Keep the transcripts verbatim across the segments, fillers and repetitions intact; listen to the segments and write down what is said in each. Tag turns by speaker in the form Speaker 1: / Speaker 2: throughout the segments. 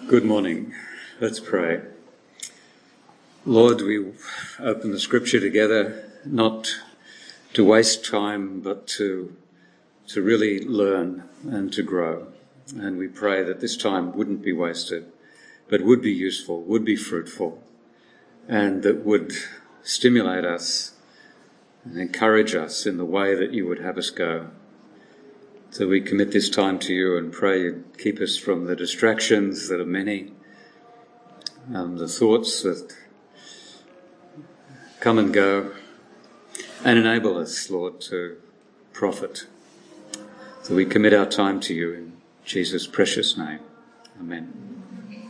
Speaker 1: Good morning. Let's pray. Lord, we open the scripture together not to waste time, but to, to really learn and to grow. And we pray that this time wouldn't be wasted, but would be useful, would be fruitful, and that would stimulate us and encourage us in the way that you would have us go. So we commit this time to you and pray you keep us from the distractions that are many, um, the thoughts that come and go, and enable us, Lord, to profit. So we commit our time to you in Jesus' precious name. Amen.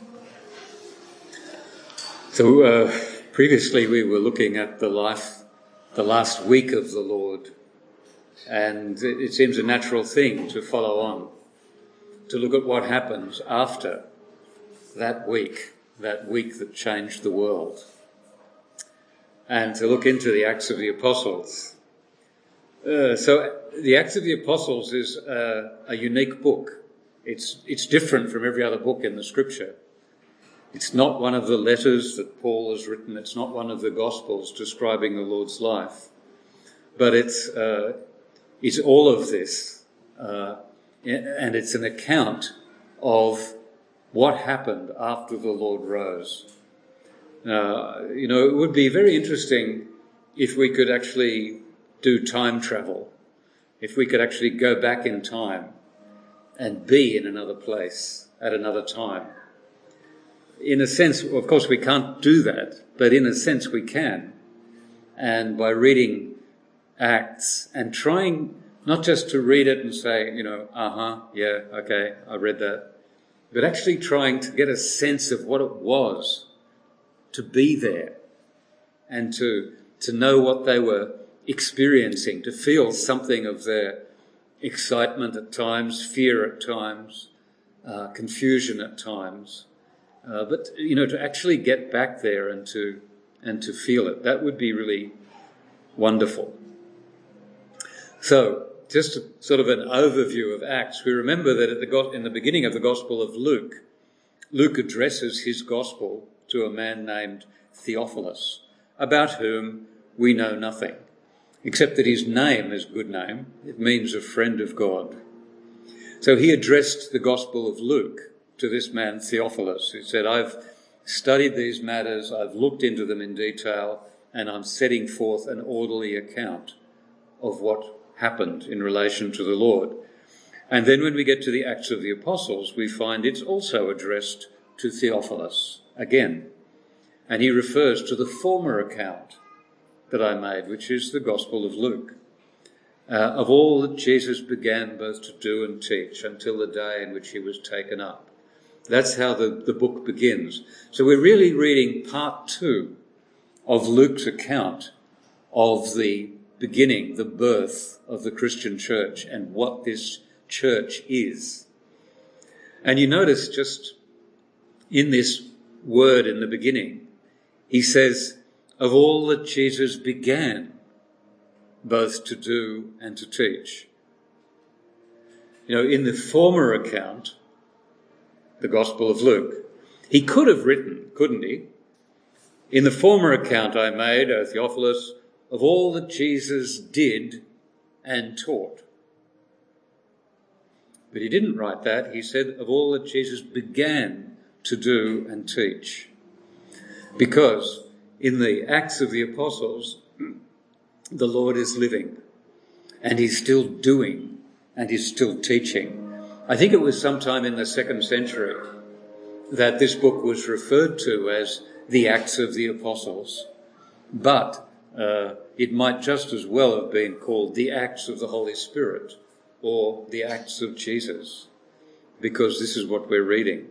Speaker 1: So uh, previously we were looking at the life, the last week of the Lord. And it seems a natural thing to follow on, to look at what happens after that week, that week that changed the world, and to look into the Acts of the Apostles. Uh, so the Acts of the Apostles is a, a unique book. It's, it's different from every other book in the Scripture. It's not one of the letters that Paul has written. It's not one of the Gospels describing the Lord's life. But it's... Uh, It's all of this, uh, and it's an account of what happened after the Lord rose. Uh, you know, it would be very interesting if we could actually do time travel, if we could actually go back in time and be in another place at another time. In a sense, of course, we can't do that, but in a sense we can. And by reading Acts and trying not just to read it and say, you know, uh-huh, yeah, okay, I read that, but actually trying to get a sense of what it was to be there and to to know what they were experiencing, to feel something of their excitement at times, fear at times, uh, confusion at times, uh, but, you know, to actually get back there and to and to feel it, that would be really wonderful. So, just a, sort of an overview of Acts. We remember that at the, in the beginning of the Gospel of Luke, Luke addresses his Gospel to a man named Theophilus, about whom we know nothing, except that his name is a good name. It means a friend of God. So he addressed the Gospel of Luke to this man Theophilus, who said, I've studied these matters, I've looked into them in detail, and I'm setting forth an orderly account of what happened in relation to the Lord. And then when we get to the Acts of the Apostles, we find it's also addressed to Theophilus again. And he refers to the former account that I made, which is the Gospel of Luke, uh, of all that Jesus began both to do and teach until the day in which he was taken up. That's how the, the book begins. So we're really reading part two of Luke's account of the beginning, the birth of the Christian church and what this church is. And you notice just in this word in the beginning, he says, of all that Jesus began both to do and to teach. You know, in the former account, the Gospel of Luke, he could have written, couldn't he? In the former account I made, O Theophilus, of all that Jesus did and taught. But he didn't write that. He said of all that Jesus began to do and teach. Because in the Acts of the Apostles, the Lord is living and he's still doing and he's still teaching. I think it was sometime in the second century that this book was referred to as the Acts of the Apostles. But uh, it might just as well have been called the Acts of the Holy Spirit or the Acts of Jesus, because this is what we're reading.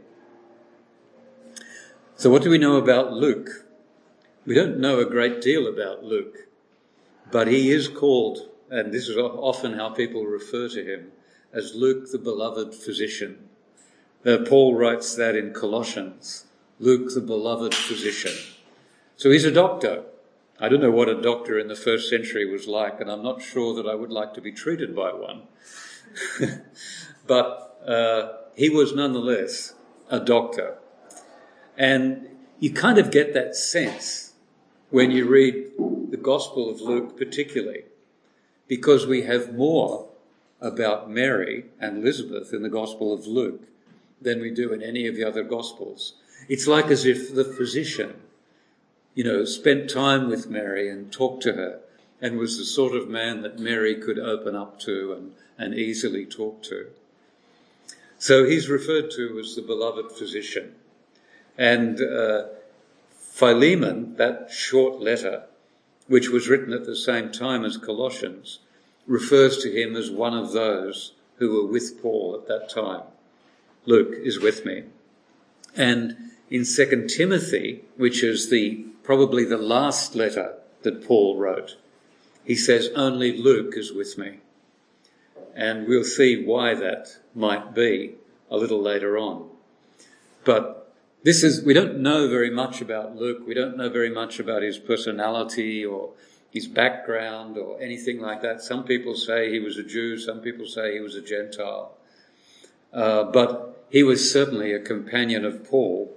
Speaker 1: So what do we know about Luke? We don't know a great deal about Luke, but he is called, and this is often how people refer to him, as Luke the beloved physician. Uh, Paul writes that in Colossians, Luke the beloved physician. So he's a doctor. I don't know what a doctor in the first century was like, and I'm not sure that I would like to be treated by one. But uh, he was nonetheless a doctor, And you kind of get that sense when you read the Gospel of Luke particularly, because we have more about Mary and Elizabeth in the Gospel of Luke than we do in any of the other Gospels. It's like as if the physician, you know, spent time with Mary and talked to her and was the sort of man that Mary could open up to and, and easily talk to. So he's referred to as the beloved physician. And uh, Philemon, that short letter, which was written at the same time as Colossians, refers to him as one of those who were with Paul at that time. Luke is with me. And in Second Timothy, which is the probably the last letter that Paul wrote, he says, only Luke is with me. And we'll see why that might be a little later on. But this is, we don't know very much about Luke. We don't know very much about his personality or his background or anything like that. Some people say he was a Jew. Some people say he was a Gentile. Uh, but he was certainly a companion of Paul.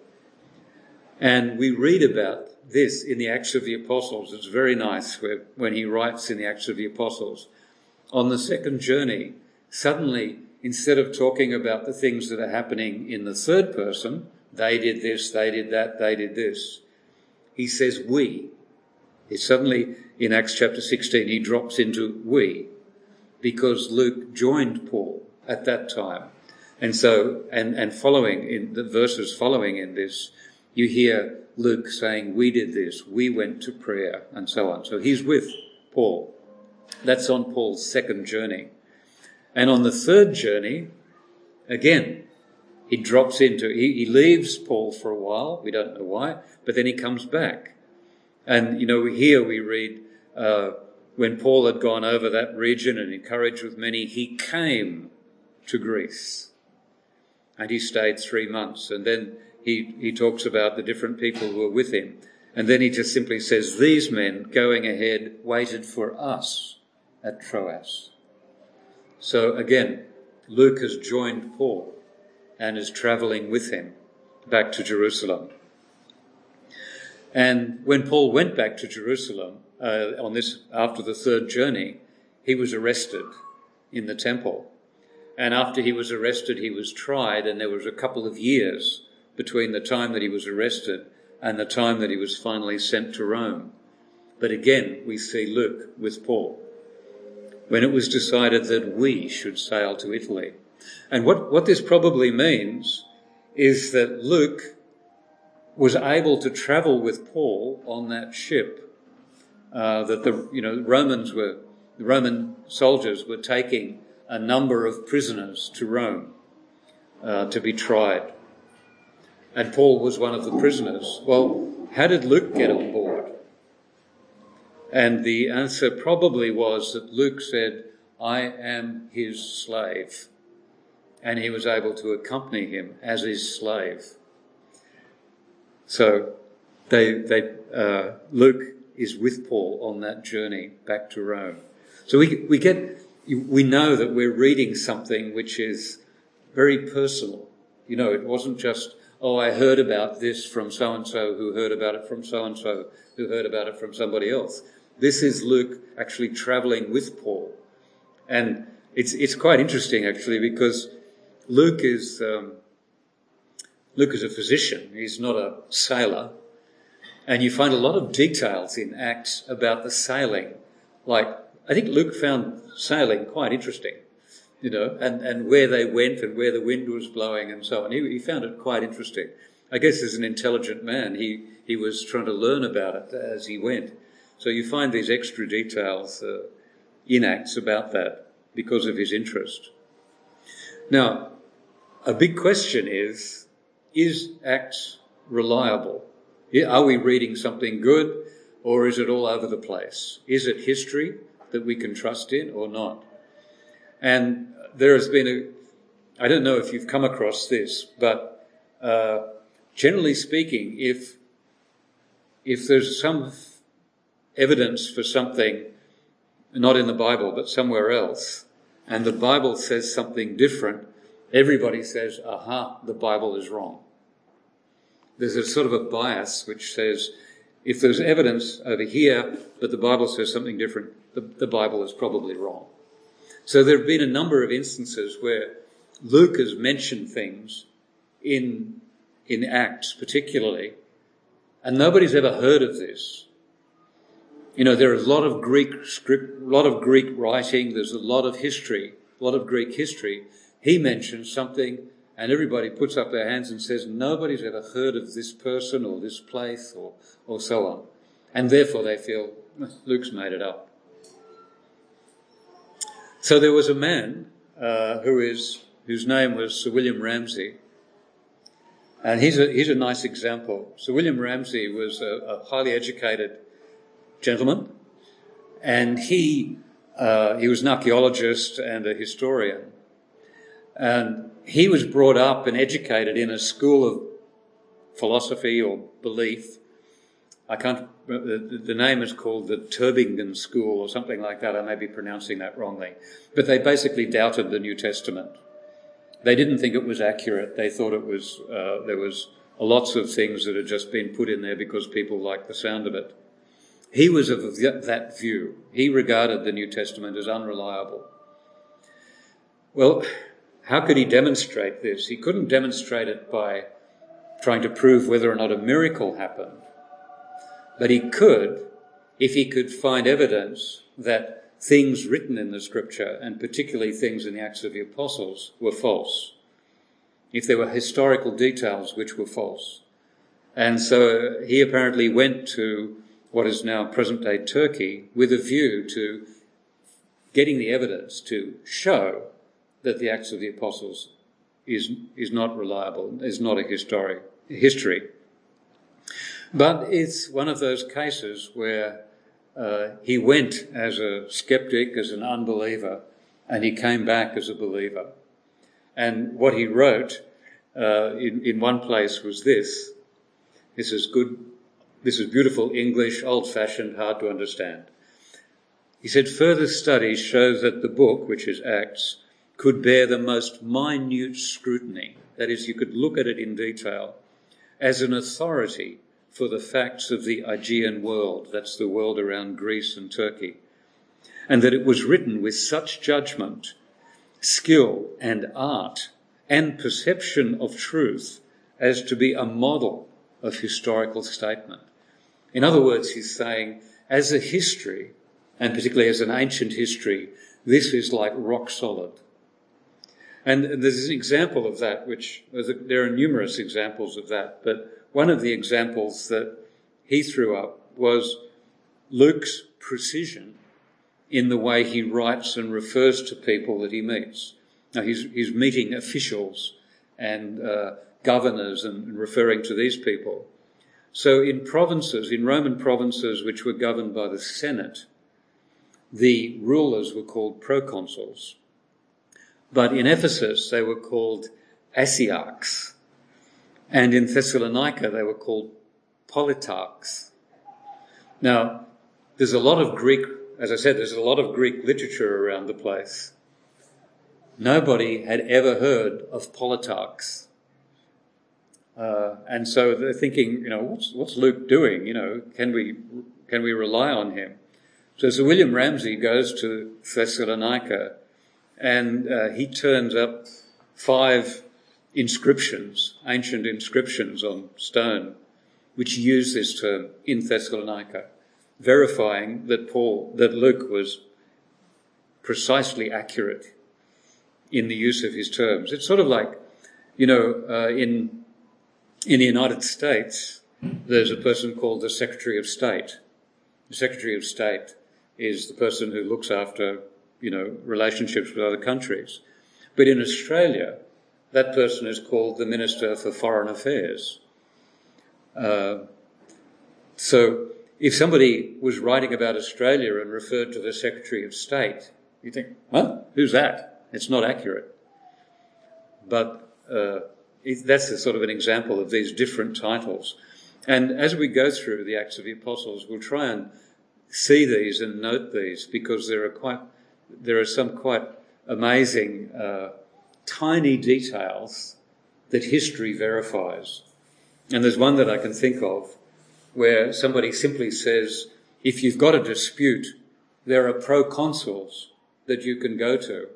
Speaker 1: And we read about this in the Acts of the Apostles. It's very nice where, when he writes in the Acts of the Apostles. On the second journey, suddenly, instead of talking about the things that are happening in the third person, they did this, they did that, they did this, he says we. He suddenly, in Acts chapter sixteen, he drops into we, because Luke joined Paul at that time. And so, and, and following in the verses following in this, you hear Luke saying, we did this, we went to prayer, and so on. So he's with Paul. That's on Paul's second journey. And on the third journey, again, he drops into, he, he leaves Paul for a while, we don't know why, but then he comes back. And, you know, here we read, uh, when Paul had gone over that region and encouraged with many, he came to Greece. And he stayed three months. And then he, he talks about the different people who were with him. And then he just simply says, these men going ahead waited for us at Troas. So again, Luke has joined Paul and is travelling with him back to Jerusalem. And when Paul went back to Jerusalem uh, on this after the third journey, he was arrested in the temple. And after he was arrested, he was tried, and there was a couple of years between the time that he was arrested and the time that he was finally sent to Rome. But again, we see Luke with Paul when it was decided that we should sail to Italy. And what, what this probably means is that Luke was able to travel with Paul on that ship uh, that the you know Romans were the Roman soldiers were taking a number of prisoners to Rome uh, to be tried. And Paul was one of the prisoners. Well, how did Luke get on board? And the answer probably was that Luke said, I am his slave. And he was able to accompany him as his slave. So they, they, uh, Luke is with Paul on that journey back to Rome. So we, we get, we know that we're reading something which is very personal. You know, it wasn't just, oh, I heard about this from so-and-so who heard about it from so-and-so who heard about it from somebody else. This is Luke actually travelling with Paul. And it's it's quite interesting, actually, because Luke is um, Luke is a physician. He's not a sailor. And you find a lot of details in Acts about the sailing. Like, I think Luke found sailing quite interesting, you know, and, and where they went and where the wind was blowing and so on. He, he found it quite interesting. I guess as an intelligent man, he, he was trying to learn about it as he went. So you find these extra details uh, in Acts about that because of his interest. Now, a big question is, is Acts reliable? Are we reading something good, or is it all over the place? Is it history that we can trust in or not? And there has been a, I don't know if you've come across this, but uh, generally speaking, if if there's some evidence for something, not in the Bible, but somewhere else, and the Bible says something different, everybody says, aha, the Bible is wrong. there's a sort of a bias which says if there's evidence over here, but the Bible says something different, the, the Bible is probably wrong. So there have been a number of instances where Luke has mentioned things in, in Acts particularly, and nobody's ever heard of this. You know, there is a lot of Greek script, a lot of Greek writing, there's a lot of history, a lot of Greek history. He mentions something and everybody puts up their hands and says, nobody's ever heard of this person or this place or, or so on. And therefore they feel, Luke's made it up. So there was a man uh, who is whose name was Sir William Ramsay, and he's a, he's a nice example. Sir William Ramsay was a, a highly educated gentleman, and he uh, he was an archaeologist and a historian. And he was brought up and educated in a school of philosophy or belief. I can't, the, the name is called the Tübingen School or something like that. I may be pronouncing that wrongly. But they basically doubted the New Testament. They didn't think it was accurate. They thought it was, uh, there was lots of things that had just been put in there because people liked the sound of it. He was of that view. He regarded the New Testament as unreliable. Well, how could he demonstrate this? He couldn't demonstrate it by trying to prove whether or not a miracle happened. But he could, if he could find evidence that things written in the Scripture, and particularly things in the Acts of the Apostles, were false. If there were historical details which were false. And so he apparently went to what is now present-day Turkey with a view to getting the evidence to show that the Acts of the Apostles is is not reliable, is not a historic history. But it's one of those cases where uh, he went as a skeptic, as an unbeliever, and he came back as a believer. And what he wrote uh, in, in one place was this. This is good, this is beautiful English, old-fashioned, hard to understand. He said, further studies show that the book, which is Acts, could bear the most minute scrutiny. That is, you could look at it in detail as an authority for the facts of the Aegean world, that's the world around Greece and Turkey, and that it was written with such judgment, skill and art and perception of truth as to be a model of historical statement. In other words, he's saying, as a history, and particularly as an ancient history, this is like rock solid. And there's an example of that, which there are numerous examples of that, but one of the examples that he threw up was Luke's precision in the way he writes and refers to people that he meets. Now, he's, he's meeting officials and uh, governors and referring to these people. So in provinces, in Roman provinces which were governed by the Senate, the rulers were called proconsuls. But in Ephesus, they were called asiarchs. And in Thessalonica, they were called politarchs. Now, there's a lot of Greek, as I said, there's a lot of Greek literature around the place. Nobody had ever heard of politarchs. Uh, and so they're thinking, you know, what's, what's Luke doing? You know, can we, can we rely on him? So Sir William Ramsay goes to Thessalonica and uh, he turns up five inscriptions, ancient inscriptions on stone, which use this term in Thessalonica, verifying that Paul, that Luke was precisely accurate in the use of his terms. It's sort of like, you know, uh, in in the United States, there's a person called the Secretary of State. The Secretary of State is the person who looks after, you know, relationships with other countries. But in Australia, that person is called the Minister for Foreign Affairs. Uh, so if somebody was writing about Australia and referred to the Secretary of State, you think, huh? Who's that? It's not accurate. But uh, it, that's a sort of an example of these different titles. And as we go through the Acts of the Apostles, we'll try and see these and note these, because there are quite, there are some quite amazing uh, tiny details that history verifies. And there's one that I can think of where somebody simply says, if you've got a dispute, there are proconsuls that you can go to.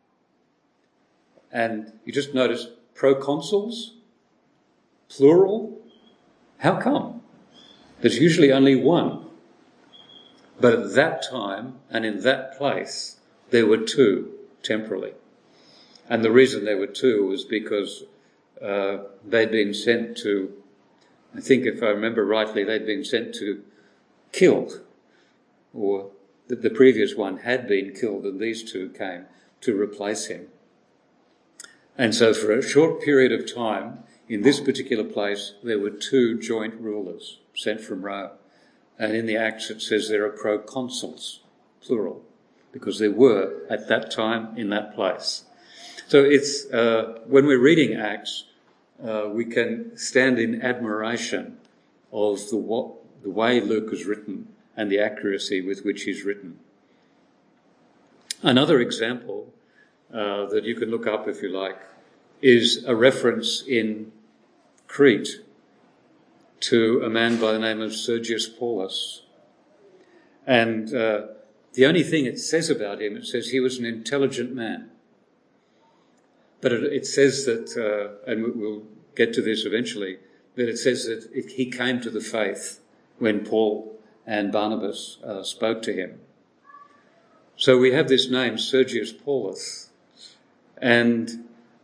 Speaker 1: And you just notice proconsuls, plural. How come? There's usually only one. But at that time and in that place, there were two temporally. And the reason there were two was because uh, they'd been sent to, I think if I remember rightly, they'd been sent to kill, or the, the previous one had been killed and these two came to replace him. And so for a short period of time, in this particular place, there were two joint rulers sent from Rome. And in the Acts it says there are proconsuls, plural, because there were at that time in that place. So it's, uh, when we're reading Acts, uh, we can stand in admiration of the, what, the way Luke has written and the accuracy with which he's written. Another example uh, that you can look up if you like is a reference in Crete to a man by the name of Sergius Paulus. And uh, the only thing it says about him, it says he was an intelligent man. But it, it says that, uh, and we'll get to this eventually, that it says that it, he came to the faith when Paul and Barnabas uh, spoke to him. So we have this name, Sergius Paulus, and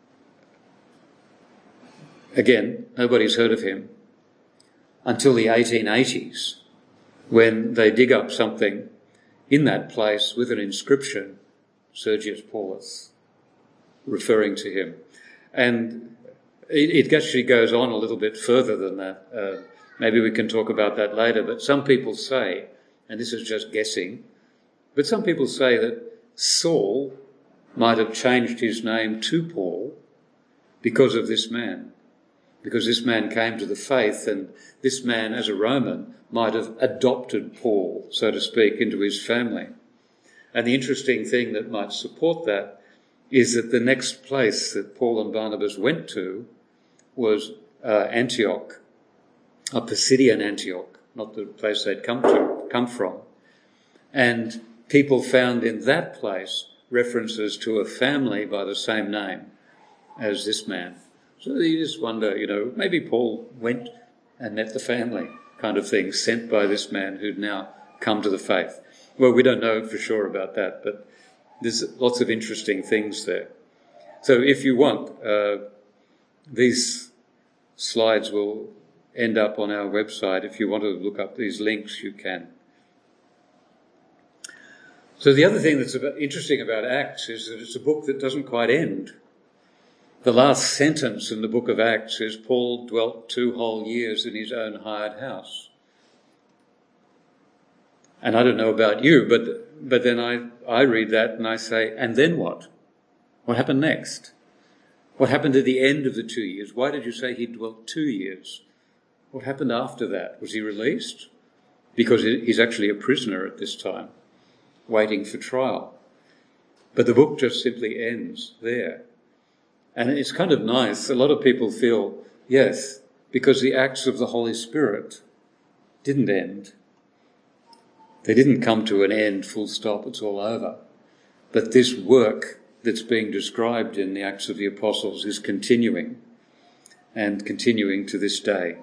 Speaker 1: again, nobody's heard of him until the eighteen eighties, when they dig up something in that place with an inscription, Sergius Paulus, referring to him. And it, it actually goes on a little bit further than that. Uh, maybe we can talk about that later, but some people say, and this is just guessing, but some people say that Saul might have changed his name to Paul because of this man. Because this man came to the faith, and this man, as a Roman, might have adopted Paul, so to speak, into his family. And the interesting thing that might support that is that the next place that Paul and Barnabas went to was uh, Antioch, a Pisidian Antioch, not the place they'd come to, come from. And people found in that place references to a family by the same name as this man. So you just wonder, you know, maybe Paul went and met the family kind of thing, sent by this man who'd now come to the faith. Well, we don't know for sure about that, but there's lots of interesting things there. So if you want, uh, these slides will end up on our website. If you want to look up these links, you can. So the other thing that's about, interesting about Acts is that it's a book that doesn't quite end. The last sentence in the book of Acts is, Paul dwelt two whole years in his own hired house. And I don't know about you, but but then I, I read that and I say, and then what? What happened next? What happened at the end of the two years? Why did you say he dwelt two years? What happened after that? Was he released? Because he's actually a prisoner at this time, waiting for trial. But the book just simply ends there. And it's kind of nice. A lot of people feel, yes, because the acts of the Holy Spirit didn't end. They didn't come to an end, full stop, it's all over. But this work that's being described in the Acts of the Apostles is continuing, and continuing to this day.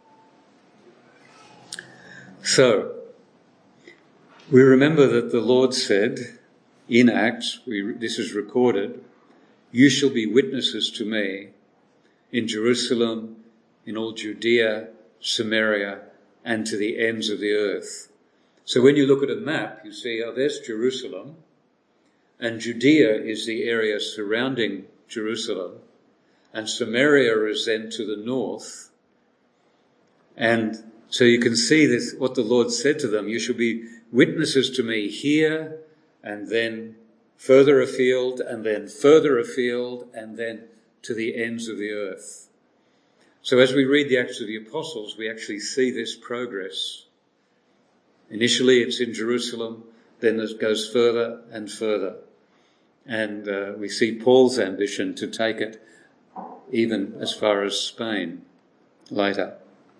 Speaker 1: So, we remember that the Lord said in Acts, we, this is recorded, you shall be witnesses to me in Jerusalem, in all Judea, Samaria, and to the ends of the earth. So when you look at a map, you see, oh, there's Jerusalem, and Judea is the area surrounding Jerusalem, and Samaria is then to the north. And so you can see this, what the Lord said to them, you shall be witnesses to me here, and then further afield, and then further afield, and then to the ends of the earth. So as we read the Acts of the Apostles, we actually see this progress. Initially it's in Jerusalem, then it goes further and further. And uh, we see Paul's ambition to take it even as far as Spain later.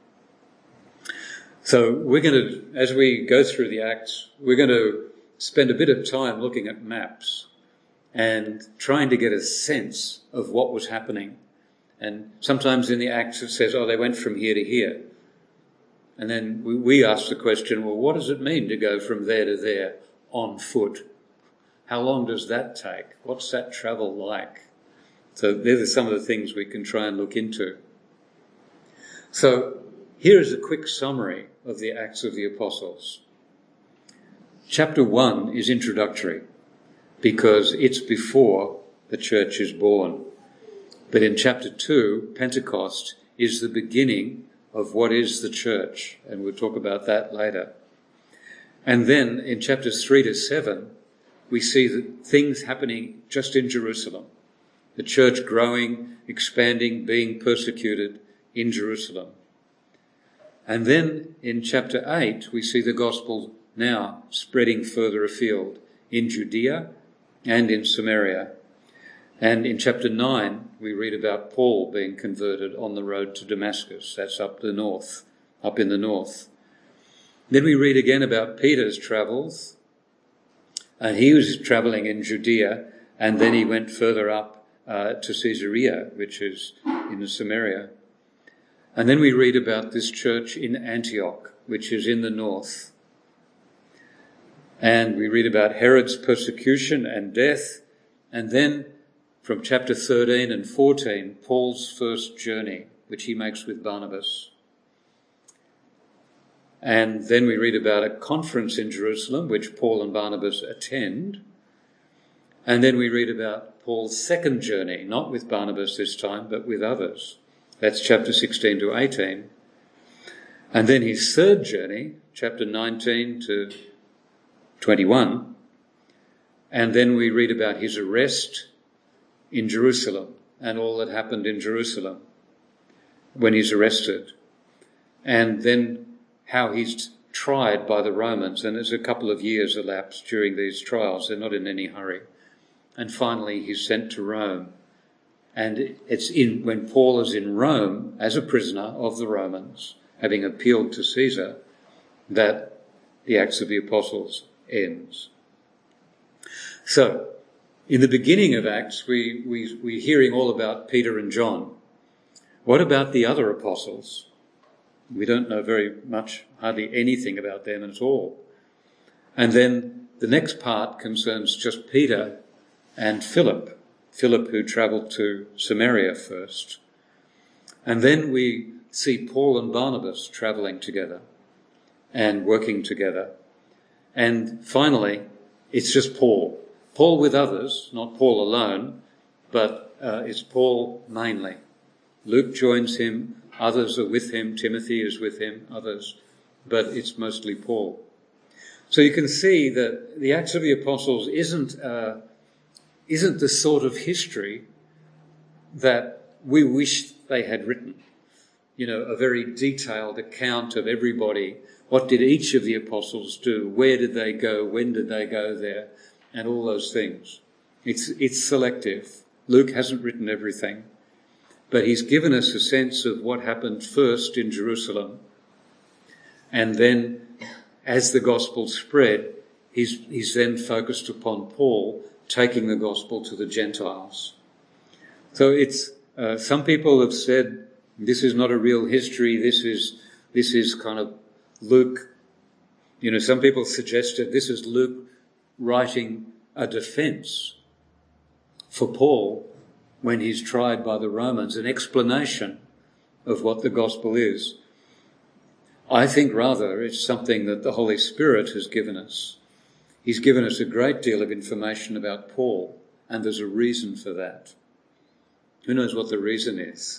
Speaker 1: So we're going to, as we go through the Acts, we're going to spend a bit of time looking at maps and trying to get a sense of what was happening. And sometimes in the Acts it says, oh, they went from here to here. And then we, we ask the question, well, what does it mean to go from there to there on foot? How long does that take? What's that travel like? So these are some of the things we can try and look into. So here is a quick summary of the Acts of the Apostles. Chapter one is introductory because it's before the church is born. But in chapter two, Pentecost is the beginning of what is the church, and we'll talk about that later. And then in chapters three to seven, we see the things happening just in Jerusalem. The church growing, expanding, being persecuted in Jerusalem. And then in chapter eight, we see the gospel now spreading further afield in Judea and in Samaria. And in chapter nine, we read about Paul being converted on the road to Damascus. That's up the north, up in the north. Then we read again about Peter's travels. And he was travelling in Judea, and then he went further up uh, to Caesarea, which is in Samaria. And then we read about this church in Antioch, which is in the north. And we read about Herod's persecution and death. And then from chapter thirteen and fourteen, Paul's first journey, which he makes with Barnabas. And then we read about a conference in Jerusalem, which Paul and Barnabas attend. And then we read about Paul's second journey, not with Barnabas this time, but with others. That's chapter sixteen to eighteen. And then his third journey, chapter nineteen to twenty-one. And then we read about his arrest in Jerusalem and all that happened in Jerusalem when he's arrested. And then how he's tried by the Romans. And there's a couple of years elapsed during these trials. They're not in any hurry. And finally he's sent to Rome. And it's in when Paul is in Rome as a prisoner of the Romans, having appealed to Caesar, that the Acts of the Apostles ends. So, in the beginning of Acts, we, we, we're hearing all about Peter and John. What about the other apostles? We don't know very much, hardly anything about them at all. And then the next part concerns just Peter and Philip. Philip, who travelled to Samaria first. And then we see Paul and Barnabas travelling together and working together. And finally, it's just Paul. Paul with others, not Paul alone, but uh, it's Paul mainly. Luke joins him, others are with him, Timothy is with him, others, but it's mostly Paul. So you can see that the Acts of the Apostles isn't uh, isn't the sort of history that we wish they had written. You know, a very detailed account of everybody. What did each of the apostles do? Where did they go? When did they go there? And all those things. It's, it's selective. Luke hasn't written everything, but he's given us a sense of what happened first in Jerusalem. And then as the gospel spread, he's, he's then focused upon Paul taking the gospel to the Gentiles. So it's, uh, some people have said this is not a real history. This is, this is kind of Luke. You know, some people suggested this is Luke writing a defense for Paul when he's tried by the Romans, an explanation of what the gospel is. I think rather it's something that the Holy Spirit has given us. He's given us a great deal of information about Paul, and there's a reason for that. Who knows what the reason is?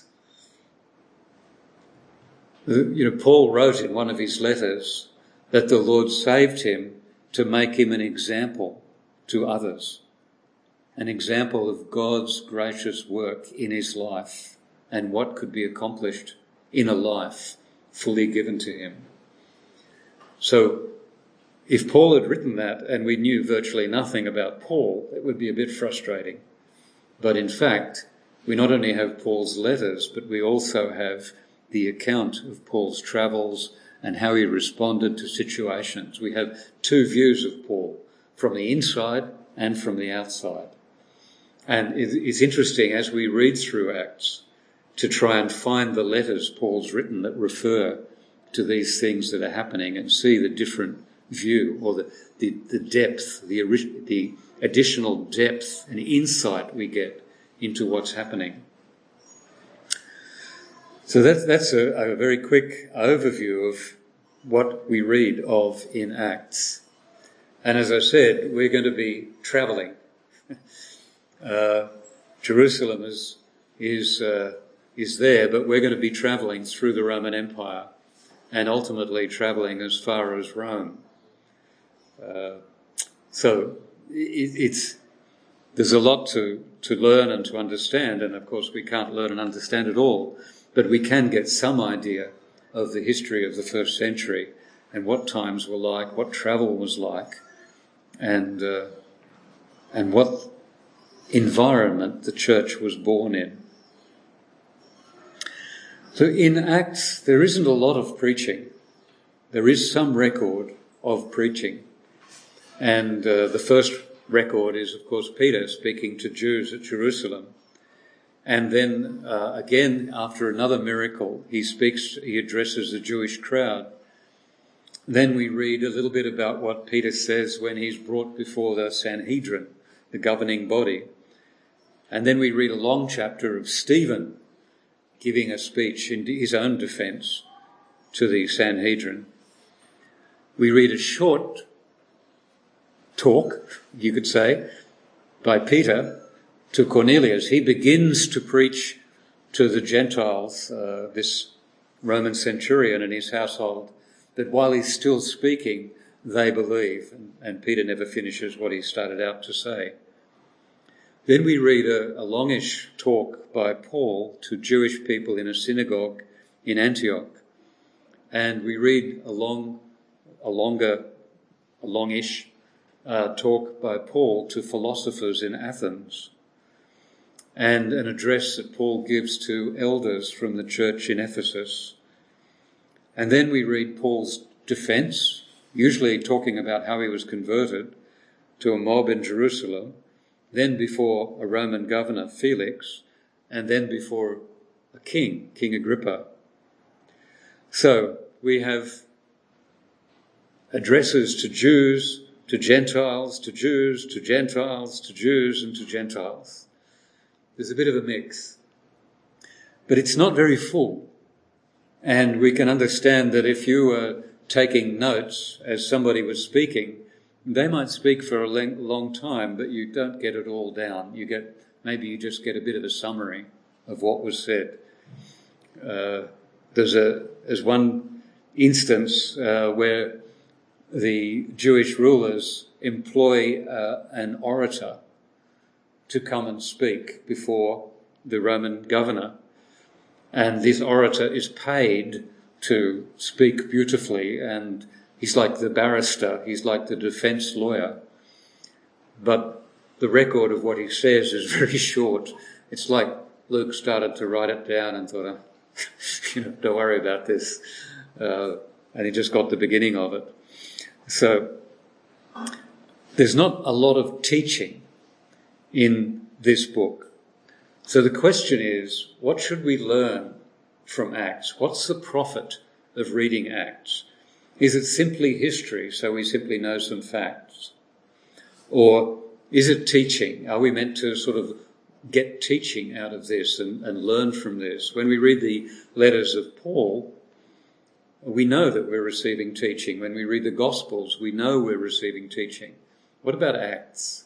Speaker 1: You know, Paul wrote in one of his letters that the Lord saved him to make him an example to others, an example of God's gracious work in his life and what could be accomplished in a life fully given to him. So if Paul had written that and we knew virtually nothing about Paul, it would be a bit frustrating. But in fact, we not only have Paul's letters, but we also have the account of Paul's travels and how he responded to situations. We have two views of Paul, from the inside and from the outside. And it's interesting as we read through Acts to try and find the letters Paul's written that refer to these things that are happening and see the different view or the, the, the depth, the, the additional depth and insight we get into what's happening. So that's, that's a, a very quick overview of what we read of in Acts. And as I said, we're going to be travelling. uh, Jerusalem is, is, uh, is there, but we're going to be travelling through the Roman Empire and ultimately travelling as far as Rome. Uh, so it, it's there's a lot to, to learn and to understand, and of course we can't learn and understand it all, but we can get some idea of the history of the first century and what times were like, what travel was like, and uh, and what environment the church was born in. So in Acts, there isn't a lot of preaching. There is some record of preaching. And uh, the first record is, of course, Peter speaking to Jews at Jerusalem. And then uh, again, after another miracle, he speaks, he addresses the Jewish crowd. Then we read a little bit about what Peter says when he's brought before the Sanhedrin, the governing body. And then we read a long chapter of Stephen giving a speech in his own defence to the Sanhedrin. We read a short talk, you could say, by Peter to Cornelius. He begins to preach to the Gentiles, uh, this Roman centurion and his household, that while he's still speaking, they believe. And, and Peter never finishes what he started out to say. Then we read a, a longish talk by Paul to Jewish people in a synagogue in Antioch. And we read a long, a longer, a longish uh, talk by Paul to philosophers in Athens. And an address that Paul gives to elders from the church in Ephesus. And then we read Paul's defence, usually talking about how he was converted to a mob in Jerusalem, then before a Roman governor, Felix, and then before a king, King Agrippa. So we have addresses to Jews, to Gentiles, to Jews, to Gentiles, to Jews, and to Gentiles. There's a bit of a mix. But it's not very full. And we can understand that if you were taking notes as somebody was speaking, they might speak for a long time, but you don't get it all down. You get, maybe you just get a bit of a summary of what was said. Uh, there's a, there's one instance uh, where the Jewish rulers employ uh, an orator to come and speak before the Roman governor. And this orator is paid to speak beautifully, and he's like the barrister, he's like the defence lawyer. But the record of what he says is very short. It's like Luke started to write it down and thought, oh, you know, don't worry about this. Uh, and he just got the beginning of it. So there's not a lot of teaching in this book. So the question is, what should we learn from Acts? What's the profit of reading Acts? Is it simply history, so we simply know some facts? Or is it teaching? Are we meant to sort of get teaching out of this and, and learn from this? When we read the letters of Paul, we know that we're receiving teaching. When we read the Gospels, we know we're receiving teaching. What about Acts?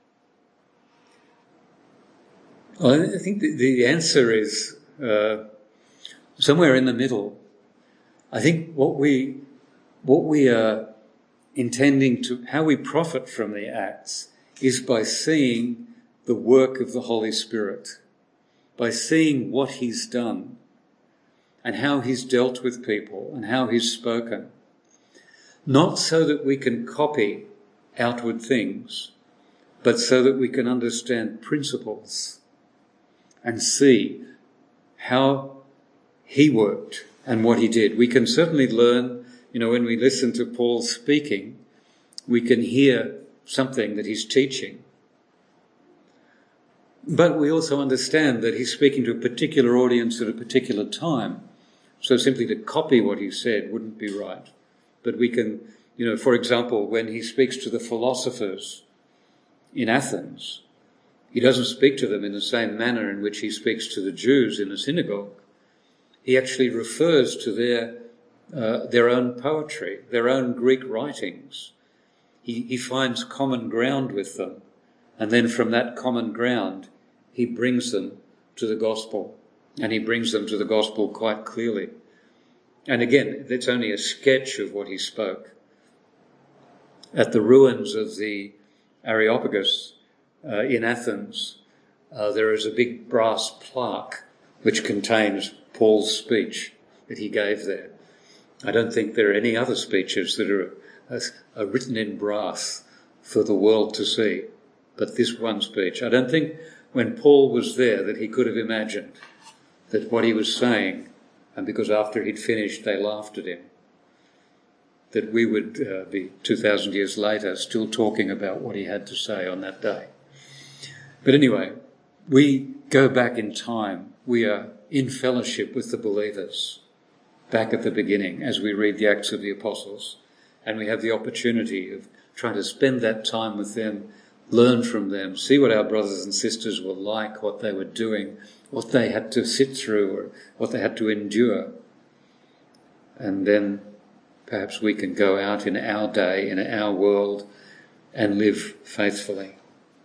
Speaker 1: Well, I think the, the answer is uh, somewhere in the middle. I think what we what we are intending to, how we profit from the Acts is by seeing the work of the Holy Spirit, by seeing what he's done and how he's dealt with people and how he's spoken. Not so that we can copy outward things, but so that we can understand principles and see how he worked and what he did. We can certainly learn, you know, when we listen to Paul speaking, we can hear something that he's teaching. But we also understand that he's speaking to a particular audience at a particular time. So simply to copy what he said wouldn't be right. But we can, you know, for example, when he speaks to the philosophers in Athens, he doesn't speak to them in the same manner in which he speaks to the Jews in the synagogue. He actually refers to their uh, their own poetry, their own Greek writings. He, he finds common ground with them, and then from that common ground, he brings them to the gospel, and he brings them to the gospel quite clearly. And again, that's only a sketch of what he spoke. At the ruins of the Areopagus uh, in Athens, uh, there is a big brass plaque which contains Paul's speech that he gave there. I don't think there are any other speeches that are, are, are written in brass for the world to see, but this one speech. I don't think when Paul was there that he could have imagined that what he was saying, and because after he'd finished they laughed at him, that we would uh, be two thousand years later still talking about what he had to say on that day. But anyway, we go back in time. We are in fellowship with the believers back at the beginning as we read the Acts of the Apostles, and we have the opportunity of trying to spend that time with them, learn from them, see what our brothers and sisters were like, what they were doing, what they had to sit through, or what they had to endure. And then perhaps we can go out in our day, in our world, and live faithfully.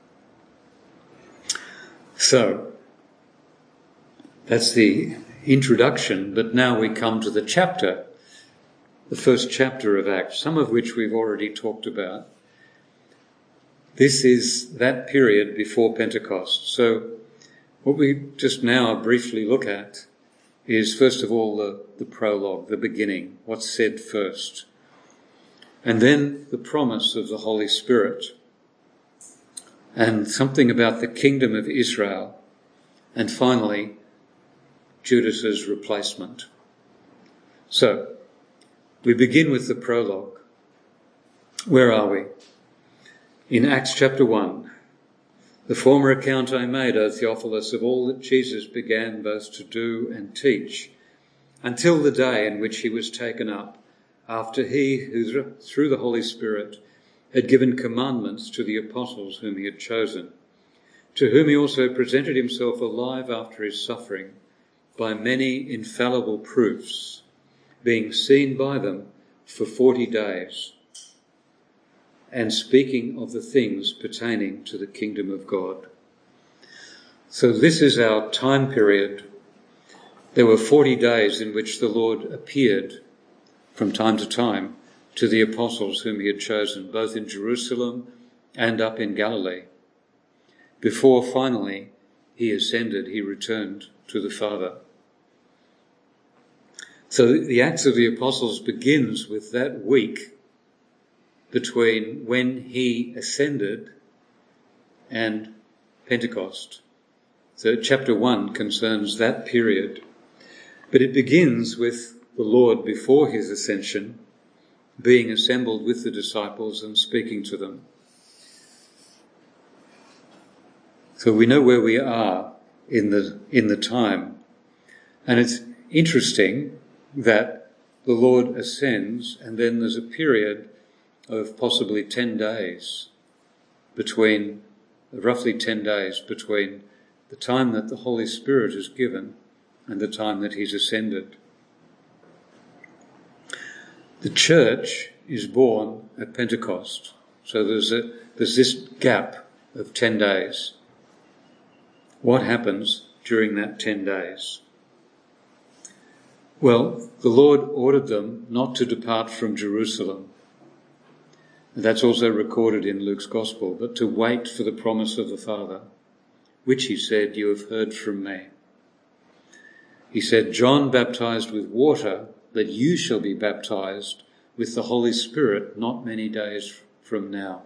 Speaker 1: So, that's the introduction, but now we come to the chapter, the first chapter of Acts, some of which we've already talked about. This is that period before Pentecost. So what we just now briefly look at is, first of all, the, the prologue, the beginning, what's said first. And then the promise of the Holy Spirit, and something about the kingdom of Israel, and finally, Judas's replacement. So, we begin with the prologue. Where are we? In Acts chapter one, the former account I made, O Theophilus, of all that Jesus began both to do and teach, until the day in which he was taken up, after he, who through the Holy Spirit had given commandments to the apostles whom he had chosen, to whom he also presented himself alive after his suffering, by many infallible proofs, being seen by them for forty days, and speaking of the things pertaining to the kingdom of God. So this is our time period. There were forty days in which the Lord appeared from time to time to the apostles whom he had chosen, both in Jerusalem and up in Galilee, before finally he ascended, he returned to the Father. So the Acts of the Apostles begins with that week between when he ascended and Pentecost. So chapter one concerns that period. But it begins with the Lord before his ascension being assembled with the disciples and speaking to them. So we know where we are in the in the time. And it's interesting that the Lord ascends, and then there's a period of possibly ten days between, roughly ten days between the time that the Holy Spirit is given and the time that he's ascended. The church is born at Pentecost, so there's a there's this gap of ten days. What happens during that ten days? Well, the Lord ordered them not to depart from Jerusalem. And that's also recorded in Luke's Gospel, but to wait for the promise of the Father, which he said, you have heard from me. He said, John baptized with water, but you shall be baptized with the Holy Spirit not many days from now.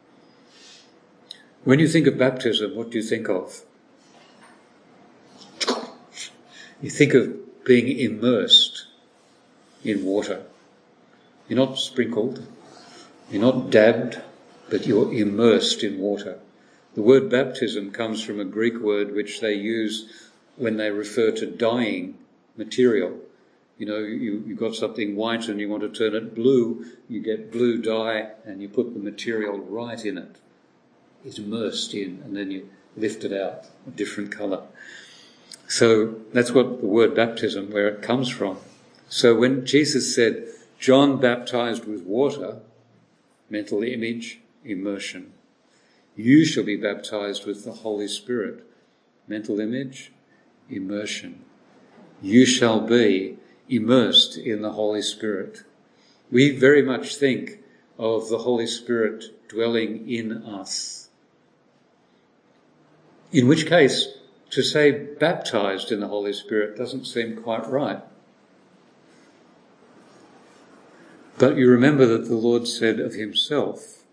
Speaker 1: When you think of baptism, what do you think of? You think of being immersed in water. You're not sprinkled, you're not dabbed, but you're immersed in water. The word baptism comes from a Greek word which they use when they refer to dyeing material. You know, you, you've got something white and you want to turn it blue, you get blue dye and you put the material right in it. It's immersed in, and then you lift it out, a different colour. So that's what the word baptism, where it comes from. So when Jesus said, John baptized with water, mental image, immersion. You shall be baptized with the Holy Spirit, mental image, immersion. You shall be immersed in the Holy Spirit. We very much think of the Holy Spirit dwelling in us. In which case, to say baptized in the Holy Spirit doesn't seem quite right. But you remember that the Lord said of himself,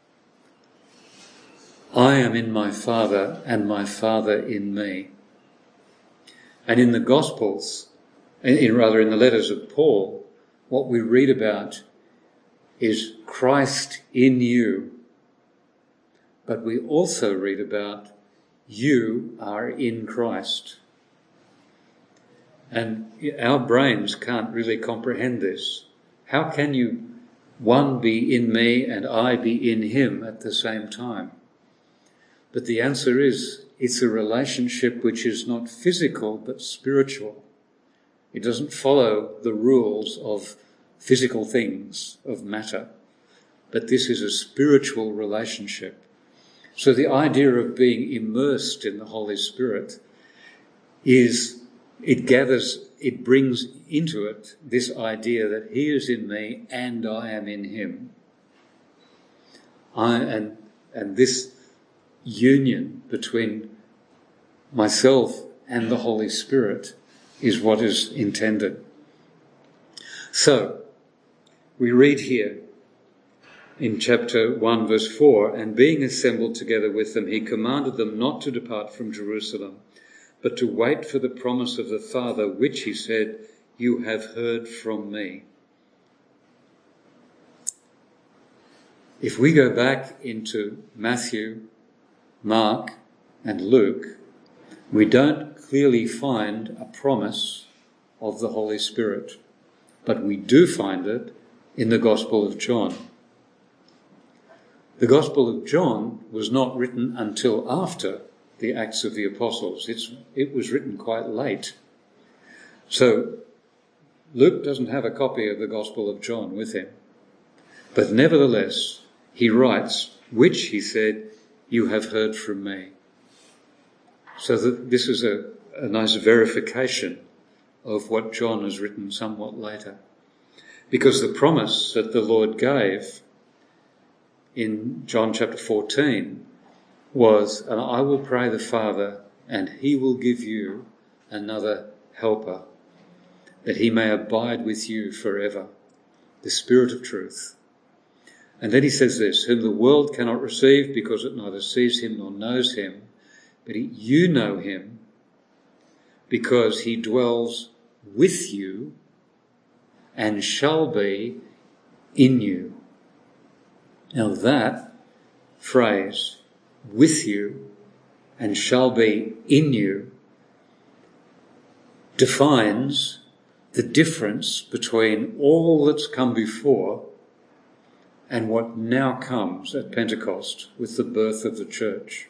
Speaker 1: I am in my Father and my Father in me. And in the Gospels, in, rather in the letters of Paul, what we read about is Christ in you. But we also read about you are in Christ. And our brains can't really comprehend this. How can you, one be in me and I be in him at the same time? But the answer is, it's a relationship which is not physical but spiritual. It doesn't follow the rules of physical things, of matter. But this is a spiritual relationship. So the idea of being immersed in the Holy Spirit is, it gathers, it brings into it this idea that he is in me and I am in him. I, and, and this union between myself and the Holy Spirit is what is intended. So, we read here in chapter one verse four, and being assembled together with them, he commanded them not to depart from Jerusalem, but to wait for the promise of the Father, which he said, you have heard from me. If we go back into Matthew, Mark, and Luke, we don't clearly find a promise of the Holy Spirit, but we do find it in the Gospel of John. The Gospel of John was not written until after the Acts of the Apostles. It's, it was written quite late. So Luke doesn't have a copy of the Gospel of John with him. But nevertheless, he writes, which, he said, you have heard from me. So that this is a, a nice verification of what John has written somewhat later. Because the promise that the Lord gave in John chapter fourteen was, and I will pray the Father, and he will give you another helper, that he may abide with you forever, the Spirit of truth. And then he says this, whom the world cannot receive because it neither sees him nor knows him, but he, you know him because he dwells with you and shall be in you. Now that phrase, with you and shall be in you, defines the difference between all that's come before and what now comes at Pentecost with the birth of the church.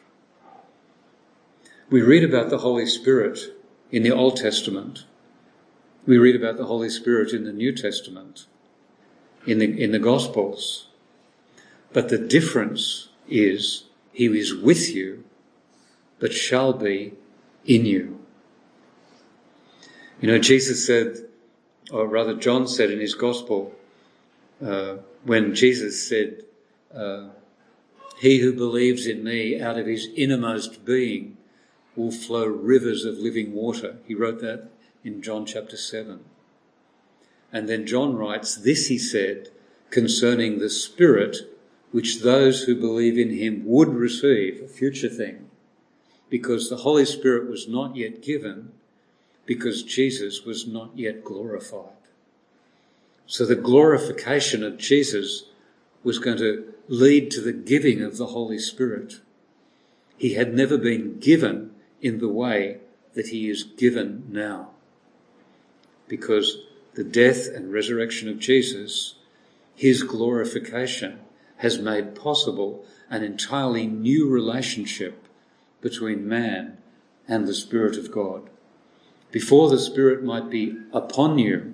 Speaker 1: We read about the Holy Spirit in the Old Testament. We read about the Holy Spirit in the New Testament, in the, in the Gospels. But the difference is he is with you, but shall be in you. You know, Jesus said, or rather John said in his Gospel, uh, when Jesus said, uh, he who believes in me, out of his innermost being will flow rivers of living water. He wrote that in John chapter seven. And then John writes, this he said concerning the Spirit, which those who believe in him would receive, a future thing, because the Holy Spirit was not yet given, because Jesus was not yet glorified. So the glorification of Jesus was going to lead to the giving of the Holy Spirit. He had never been given in the way that he is given now, because the death and resurrection of Jesus, his glorification, has made possible an entirely new relationship between man and the Spirit of God. Before, the Spirit might be upon you,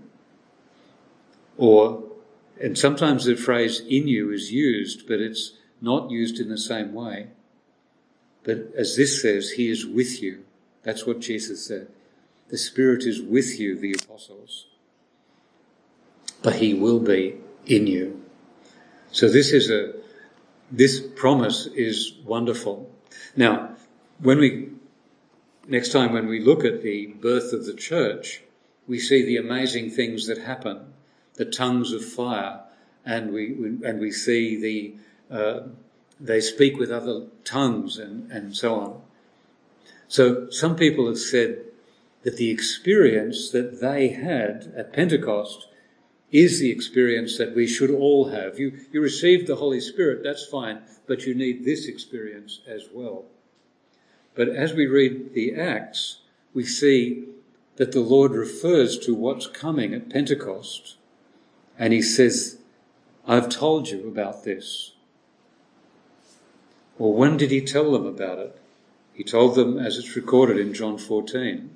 Speaker 1: or, and sometimes the phrase in you is used, but it's not used in the same way. But as this says, he is with you. That's what Jesus said. The Spirit is with you, the apostles, but he will be in you. So this is a, this promise is wonderful. Now, when we, next time when we look at the birth of the church, we see the amazing things that happen, the tongues of fire, and we, and we see the, uh, they speak with other tongues and, and so on. So some people have said that the experience that they had at Pentecost is the experience that we should all have. You, you received the Holy Spirit, that's fine, but you need this experience as well. But as we read the Acts, we see that the Lord refers to what's coming at Pentecost, and he says, I've told you about this. Well, when did he tell them about it? He told them as it's recorded in John fourteen.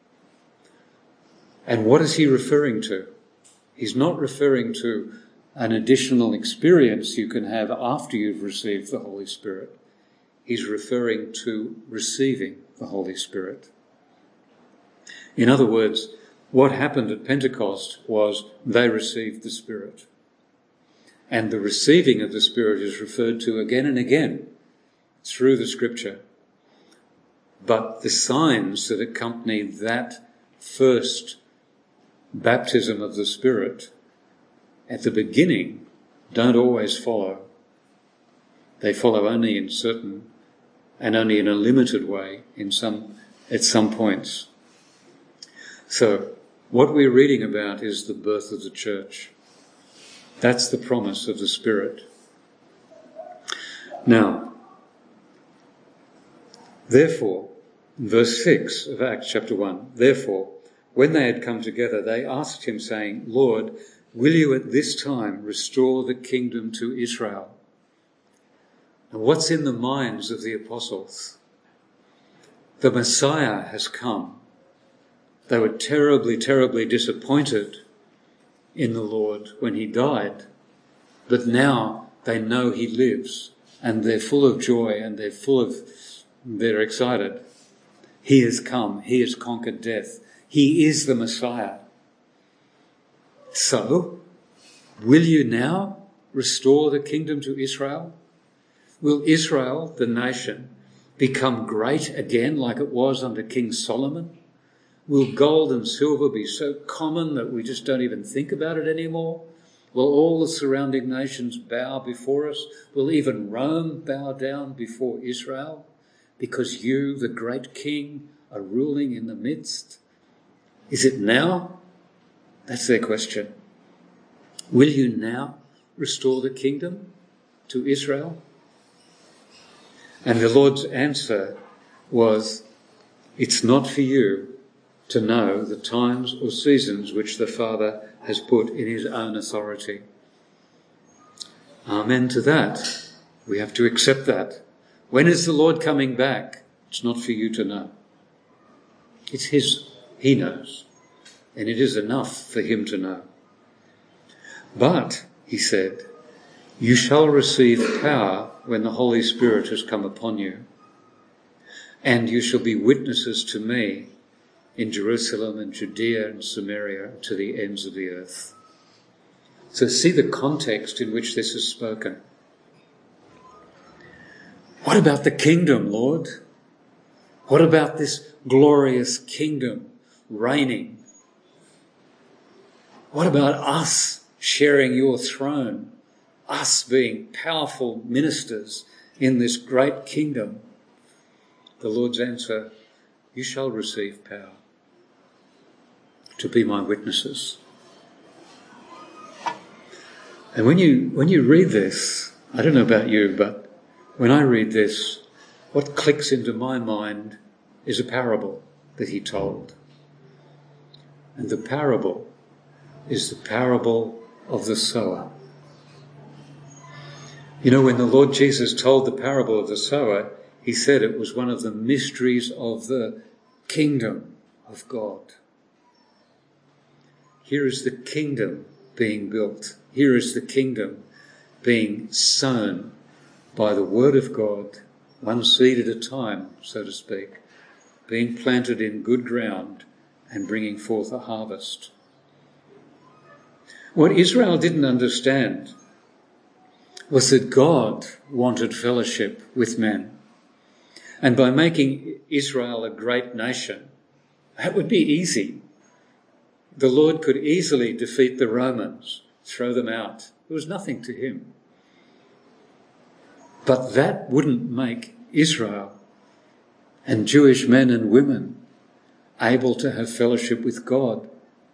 Speaker 1: And what is he referring to? He's not referring to an additional experience you can have after you've received the Holy Spirit. He's referring to receiving the Holy Spirit. In other words, what happened at Pentecost was they received the Spirit. And the receiving of the Spirit is referred to again and again through the Scripture. But the signs that accompany that first baptism of the Spirit at the beginning don't always follow. They follow only in certain and only in a limited way in some at some points. So what we're reading about is the birth of the church. That's the promise of the Spirit. Now, therefore, verse six of Acts chapter one, therefore, when they had come together, they asked him, saying, Lord, will you at this time restore the kingdom to Israel? And what's in the minds of the apostles? The Messiah has come. They were terribly, terribly disappointed in the Lord when he died, but now they know he lives, and they're full of joy, and they're full of, they're excited. He has come. He has conquered death. He is the Messiah. So, will you now restore the kingdom to Israel? Will Israel, the nation, become great again like it was under King Solomon? Will gold and silver be so common that we just don't even think about it anymore? Will all the surrounding nations bow before us? Will even Rome bow down before Israel? Because you, the great king, are ruling in the midst? Is it now? That's their question. Will you now restore the kingdom to Israel? And the Lord's answer was, it's not for you to know the times or seasons which the Father has put in his own authority. Amen to that. We have to accept that. When is the Lord coming back? It's not for you to know. It's his. He knows. And it is enough for him to know. But, he said, you shall receive power when the Holy Spirit has come upon you. And you shall be witnesses to me in Jerusalem and Judea and Samaria to the ends of the earth. So see the context in which this is spoken. What about the kingdom, Lord? What about this glorious kingdom reigning? What about us sharing your throne? Us being powerful ministers in this great kingdom? The Lord's answer, you shall receive power. to be my witnesses. And when you when you read this, I don't know about you, but when I read this, what clicks into my mind is a parable that he told. And the parable is the parable of the sower. You know, when the Lord Jesus told the parable of the sower, he said it was one of the mysteries of the kingdom of God. Here is the kingdom being built. Here is the kingdom being sown by the word of God, one seed at a time, so to speak, being planted in good ground and bringing forth a harvest. What Israel didn't understand was that God wanted fellowship with men. And by making Israel a great nation, that would be easy. The Lord could easily defeat the Romans, throw them out. It was nothing to him. But that wouldn't make Israel and Jewish men and women able to have fellowship with God.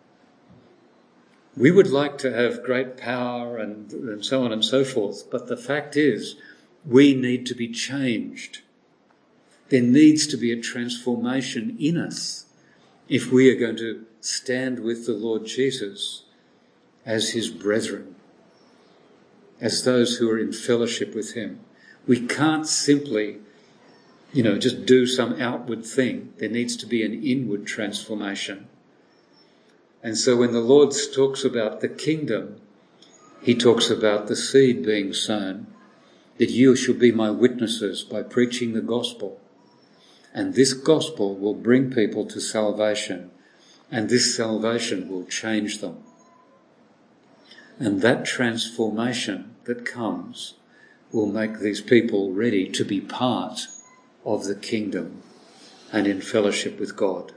Speaker 1: We would like to have great power and, and so on and so forth, but the fact is we need to be changed. There needs to be a transformation in us if we are going to stand with the Lord Jesus as his brethren, as those who are in fellowship with him. We can't simply, you know, just do some outward thing. There needs to be an inward transformation. And so when the Lord talks about the kingdom, he talks about the seed being sown, that you shall be my witnesses by preaching the gospel. And this gospel will bring people to salvation, and this salvation will change them. And that transformation that comes will make these people ready to be part of the kingdom and in fellowship with God.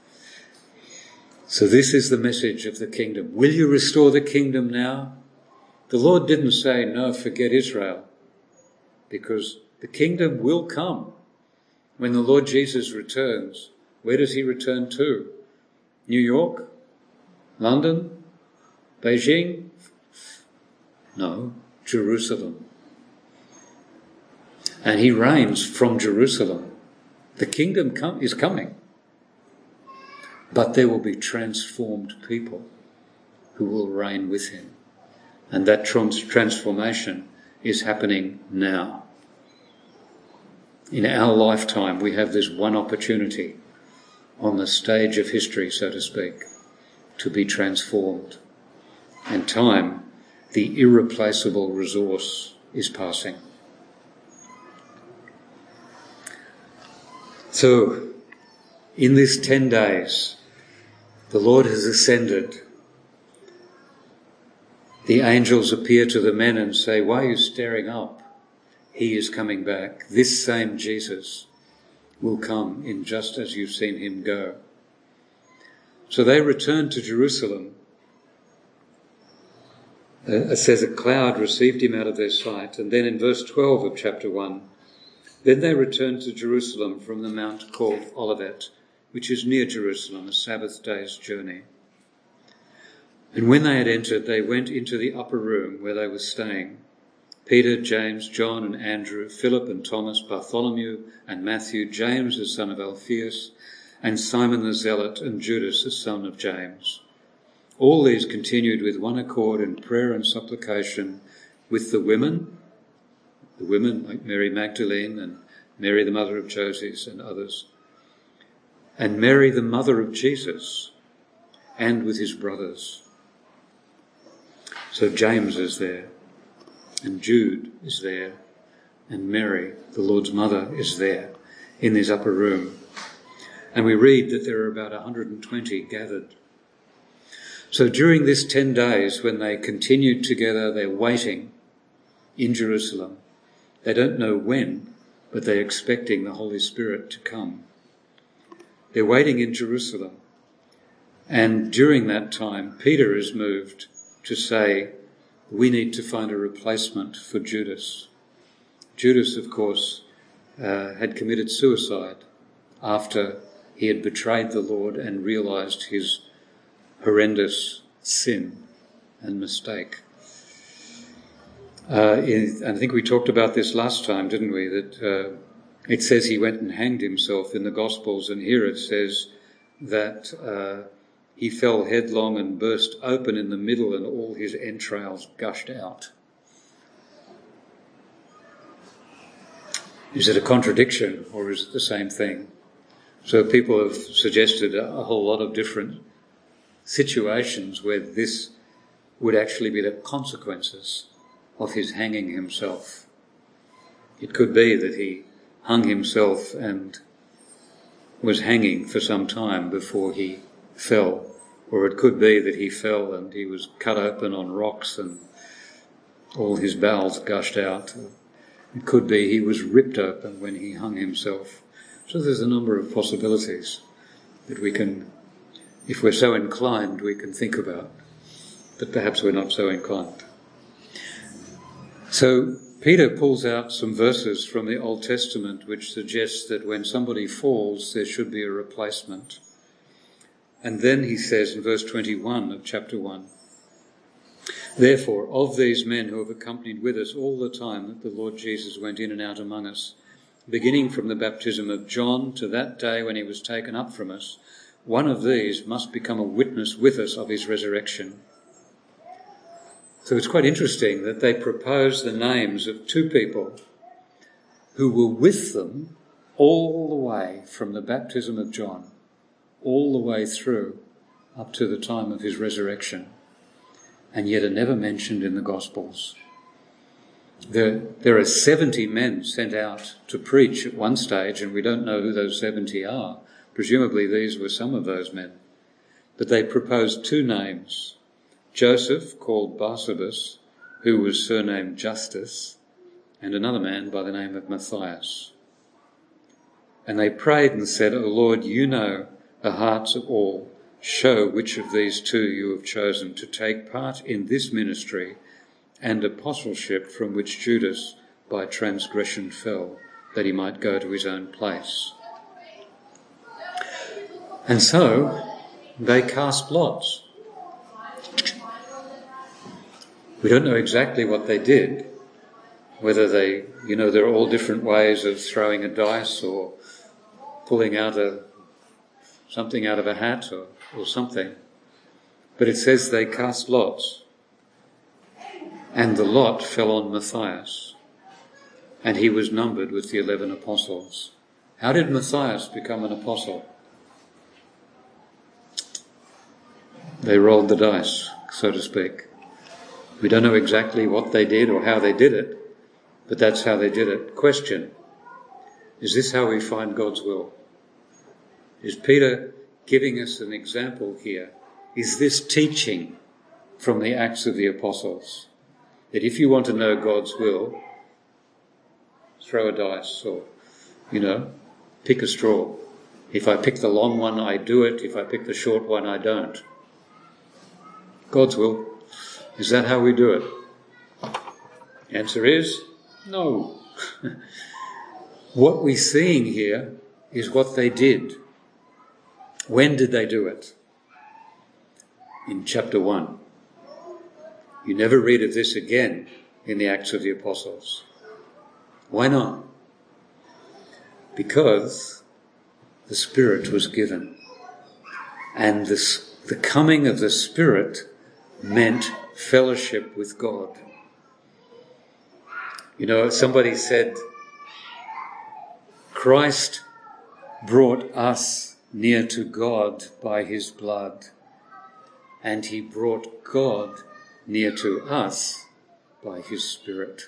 Speaker 1: So this is the message of the kingdom. Will you restore the kingdom now? The Lord didn't say, no, forget Israel, because the kingdom will come. When the Lord Jesus returns, where does he return to? New York? London? Beijing? No, Jerusalem. And he reigns from Jerusalem. The kingdom come, is coming. But there will be transformed people who will reign with him. And that trans- transformation is happening now. In our lifetime, we have this one opportunity on the stage of history, so to speak, to be transformed. And time, the irreplaceable resource, is passing. So, in these ten days, the Lord has ascended. The angels appear to the men and say, why are you staring up? He is coming back. This same Jesus will come in just as you've seen him go. So they returned to Jerusalem. Uh, it says a cloud received him out of their sight. And then in verse twelve of chapter one, then they returned to Jerusalem from the mount called Olivet, which is near Jerusalem, a Sabbath day's journey. And when they had entered, they went into the upper room where they were staying. Peter, James, John and Andrew, Philip and Thomas, Bartholomew and Matthew, James the son of Alphaeus, and Simon the Zealot, and Judas the son of James. All these continued with one accord in prayer and supplication with the women, the women like Mary Magdalene and Mary the mother of Joses and others, and Mary the mother of Jesus, and with his brothers. So James is there, and Jude is there, and Mary, the Lord's mother, is there in this upper room. And we read that there are about one hundred twenty gathered. So during this ten days, when they continued together, they're waiting in Jerusalem. They don't know when, but they're expecting the Holy Spirit to come. They're waiting in Jerusalem. And during that time, Peter is moved to say, we need to find a replacement for Judas. Judas, of course, uh, had committed suicide after he had betrayed the Lord and realised his horrendous sin and mistake. Uh, in, I think we talked about this last time, didn't we? That uh, it says he went and hanged himself in the Gospels, and here it says that uh, he fell headlong and burst open in the middle and all his entrails gushed out. Is it a contradiction or is it the same thing? So people have suggested a, a whole lot of different situations where this would actually be the consequences of his hanging himself. It could be that he hung himself and was hanging for some time before he fell, or it could be that he fell and he was cut open on rocks and all his bowels gushed out. It could be he was ripped open when he hung himself. So there's a number of possibilities that we can, if we're so inclined, we can think about, but perhaps we're not so inclined. So Peter pulls out some verses from the Old Testament which suggest that when somebody falls, there should be a replacement. And then he says in verse twenty-one of chapter one, "Therefore, of these men who have accompanied with us all the time that the Lord Jesus went in and out among us, beginning from the baptism of John to that day when he was taken up from us, one of these must become a witness with us of his resurrection." So it's quite interesting that they propose the names of two people who were with them all the way from the baptism of John, all the way through up to the time of his resurrection, and yet are never mentioned in the Gospels. There, there are seventy men sent out to preach at one stage, and we don't know who those seventy are. Presumably these were some of those men. But they proposed two names: Joseph, called Barsabas, who was surnamed Justus, and another man by the name of Matthias. And they prayed and said, "O Lord, you know the hearts of all. Show which of these two you have chosen to take part in this ministry and apostleship from which Judas by transgression fell, that he might go to his own place." And so they cast lots. We don't know exactly what they did, whether they, you know, there are all different ways of throwing a dice or pulling out a something out of a hat or, or something. But it says they cast lots, and the lot fell on Matthias, and he was numbered with the eleven apostles. How did Matthias become an apostle? They rolled the dice, so to speak. We don't know exactly what they did or how they did it, but that's how they did it. Question: is this how we find God's will? Is Peter giving us an example here? Is this teaching from the Acts of the Apostles? That if you want to know God's will, throw a dice or, you know, pick a straw. If I pick the long one, I do it. If I pick the short one, I don't. God's will. Is that how we do it? Answer is no. What we're seeing here is what they did. When did they do it? In chapter one. You never read of this again in the Acts of the Apostles. Why not? Because the Spirit was given. And this, the coming of the Spirit meant fellowship with God. You know, somebody said, Christ brought us near to God by his blood, and he brought God near to us by his Spirit.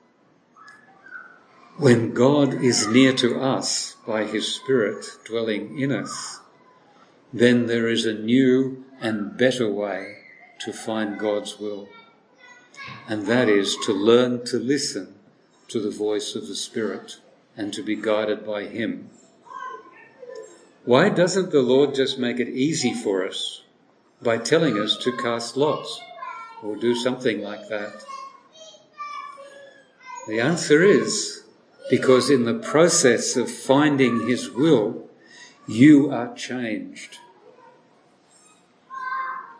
Speaker 1: When God is near to us by his Spirit dwelling in us, then there is a new and better way to find God's will, and that is to learn to listen to the voice of the Spirit and to be guided by him. Why doesn't the Lord just make it easy for us by telling us to cast lots or do something like that? The answer is because in the process of finding his will, you are changed.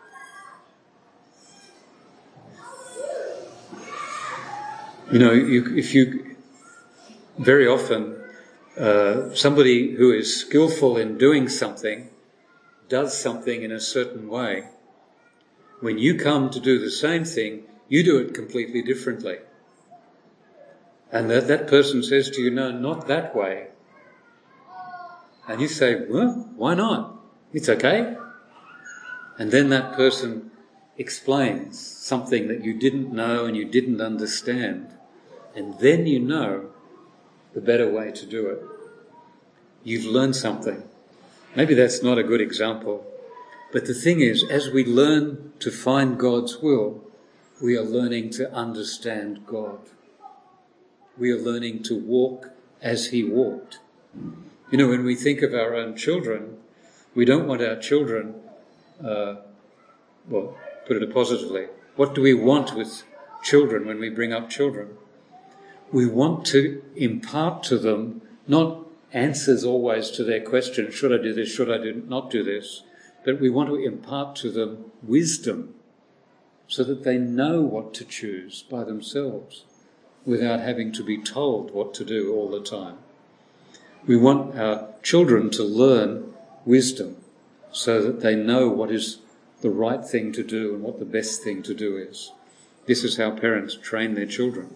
Speaker 1: You know, you, if you, very often, uh, somebody who is skillful in doing something does something in a certain way. When you come to do the same thing, you do it completely differently. And that, that person says to you, no, not that way. And you say, well, why not? It's okay. And then that person explains something that you didn't know and you didn't understand. And then you know the better way to do it. You've learned something. Maybe that's not a good example. But the thing is, as we learn to find God's will, we are learning to understand God. We are learning to walk as he walked. You know, when we think of our own children, we don't want our children, uh, well, put it positively, what do we want with children when we bring up children? We want to impart to them not answers always to their question, should I do this, should I do not do this, but we want to impart to them wisdom so that they know what to choose by themselves without having to be told what to do all the time. We want our children to learn wisdom so that they know what is the right thing to do and what the best thing to do is. This is how parents train their children.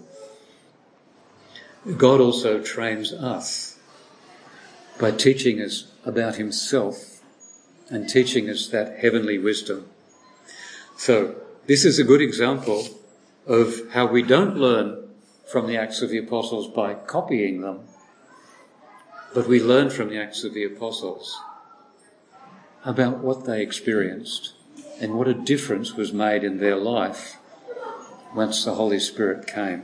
Speaker 1: God also trains us by teaching us about himself and teaching us that heavenly wisdom. So this is a good example of how we don't learn from the Acts of the Apostles by copying them, but we learn from the Acts of the Apostles about what they experienced and what a difference was made in their life once the Holy Spirit came.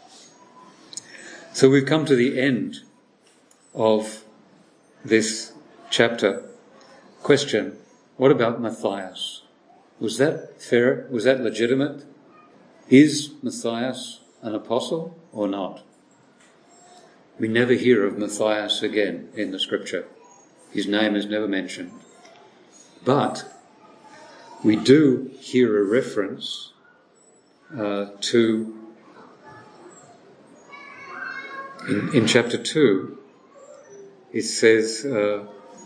Speaker 1: So we've come to the end of this chapter. Question, what about Matthias? Was that fair? Was that legitimate? Is Matthias an apostle or not? We never hear of Matthias again in the scripture. His name is never mentioned. But we do hear a reference uh, to, in, in chapter two, it says uh,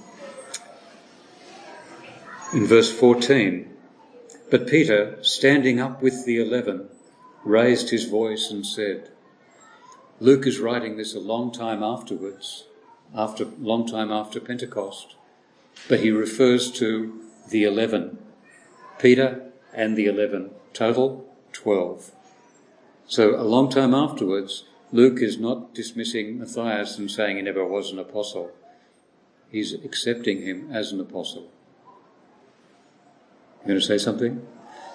Speaker 1: in verse fourteen, but Peter, standing up with the eleven, raised his voice and said, Luke is writing this a long time afterwards, after long time after Pentecost, but he refers to the eleven, Peter and the eleven, total twelve. So a long time afterwards, Luke is not dismissing Matthias and saying he never was an apostle. He's accepting him as an apostle. You going to say something?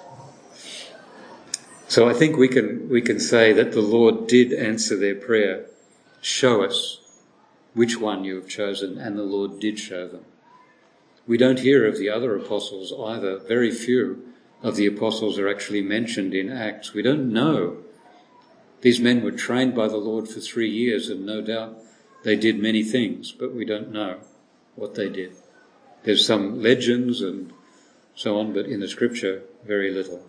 Speaker 1: So I think we can we can say that the Lord did answer their prayer, show us which one you have chosen, and the Lord did show them. We don't hear of the other apostles either. Very few of the apostles are actually mentioned in Acts. We don't know. These men were trained by the Lord for three years and no doubt they did many things, but we don't know what they did. There's some legends and so on, but in the scripture, very little.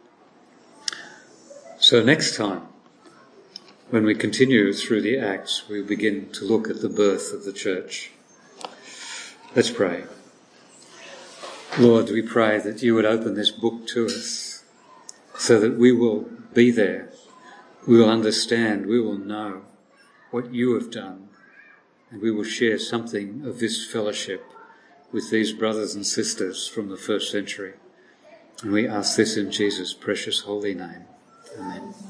Speaker 1: So next time, when we continue through the Acts, we begin to look at the birth of the church. Let's pray. Lord, we pray that you would open this book to us so that we will be there, we will understand, we will know what you have done, and we will share something of this fellowship with these brothers and sisters from the first century. And we ask this in Jesus' precious holy name. Amen.